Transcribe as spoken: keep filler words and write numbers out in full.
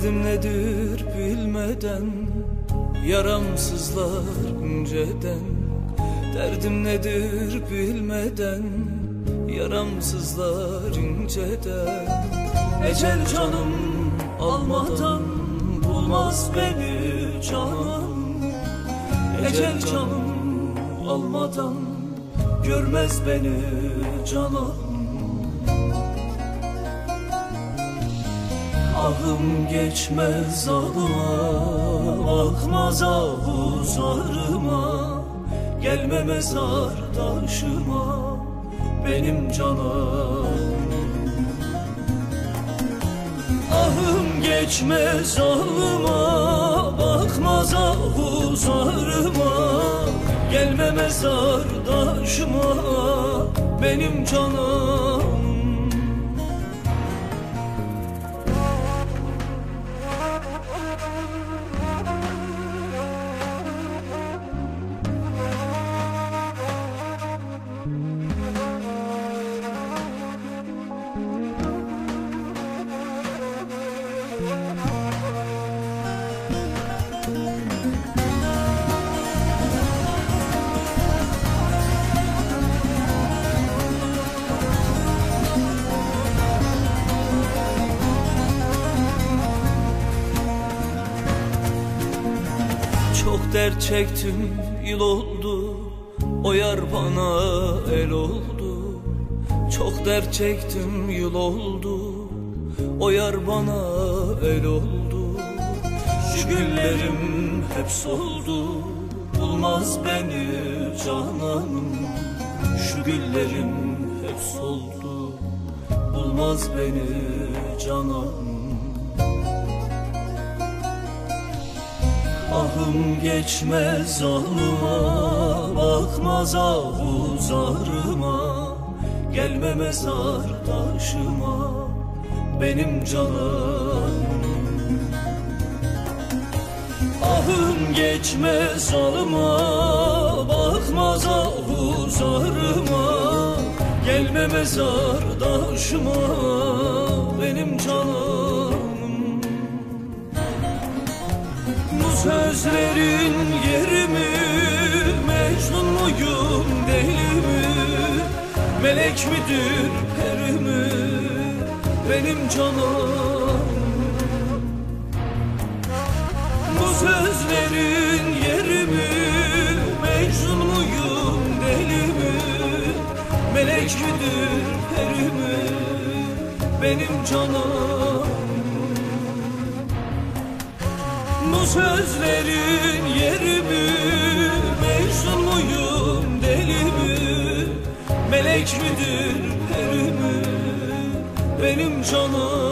Derdim nedir bilmeden, yaramsızlar inceden. Derdim nedir bilmeden, yaramsızlar inceden. Ecel canım almadan bulmaz beni canan. Ecel canım almadan görmez beni canan. Ahım geçmez zalıma, bakmaz ahu zarıma. Gelme mezar taşıma benim canım. Ahım geçmez zalıma, bakmaz ahu zarıma. Gelme mezar taşıma benim canım. Çok dert çektim, yıl oldu, o yar bana el oldu. Çok dert çektim, yıl oldu, o yar bana el oldu. Şu günlerim hep soldu, bulmaz beni cananım. Şu güllerim hep soldu, bulmaz beni cananım. Ahım geçmez zalıma, bakmaz ahu zarıma. Gelme mezar taşıma benim canım. Ahım geçmez zalıma, bakmaz ahu zarıma. Gelme mezar taşıma benim canım. Bu sözlerin yeri mi, Mecnun muyum deli mi? Melek midir peri mi benim canım? Bu sözlerin yeri mi, Mecnun muyum deli mi? Melek midir peri mi benim canım? Bu sözlerin yeri mi, Mecnun muyum deli mi? Melek midir peri mi benim canım?